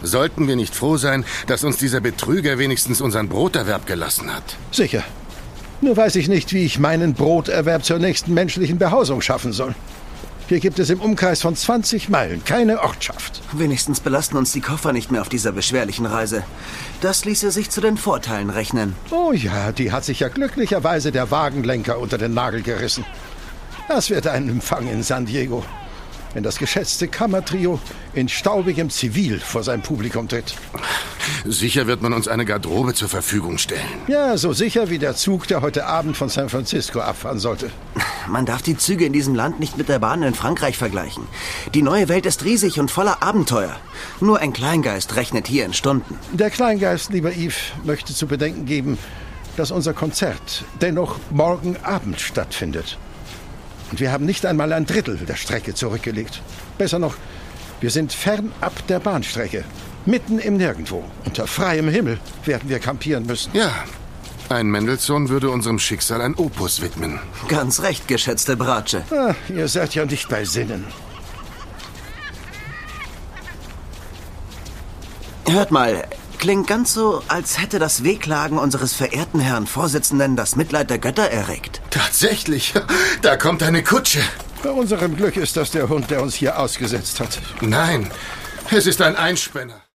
Sollten wir nicht froh sein, dass uns dieser Betrüger wenigstens unseren Broterwerb gelassen hat? Sicher. Nur weiß ich nicht, wie ich meinen Broterwerb zur nächsten menschlichen Behausung schaffen soll. Hier gibt es im Umkreis von 20 Meilen keine Ortschaft. Wenigstens belasten uns die Koffer nicht mehr auf dieser beschwerlichen Reise. Das ließe sich zu den Vorteilen rechnen. Oh ja, die hat sich ja glücklicherweise der Wagenlenker unter den Nagel gerissen. Das wird ein Empfang in San Diego, wenn das geschätzte Kammertrio in staubigem Zivil vor sein Publikum tritt. Sicher wird man uns eine Garderobe zur Verfügung stellen. Ja, so sicher wie der Zug, der heute Abend von San Francisco abfahren sollte. Man darf die Züge in diesem Land nicht mit der Bahn in Frankreich vergleichen. Die neue Welt ist riesig und voller Abenteuer. Nur ein Kleingeist rechnet hier in Stunden. Der Kleingeist, lieber Yves, möchte zu bedenken geben, dass unser Konzert dennoch morgen Abend stattfindet. Und wir haben nicht einmal ein Drittel der Strecke zurückgelegt. Besser noch, wir sind fernab der Bahnstrecke. Mitten im Nirgendwo. Unter freiem Himmel werden wir campieren müssen. Ja, ein Mendelssohn würde unserem Schicksal ein Opus widmen. Ganz recht, geschätzte Bratsche. Ihr seid ja nicht bei Sinnen. Hört mal, klingt ganz so, als hätte das Wehklagen unseres verehrten Herrn Vorsitzenden das Mitleid der Götter erregt. Tatsächlich, da kommt eine Kutsche. Bei unserem Glück ist das der Hund, der uns hier ausgesetzt hat. Nein, es ist ein Einspänner.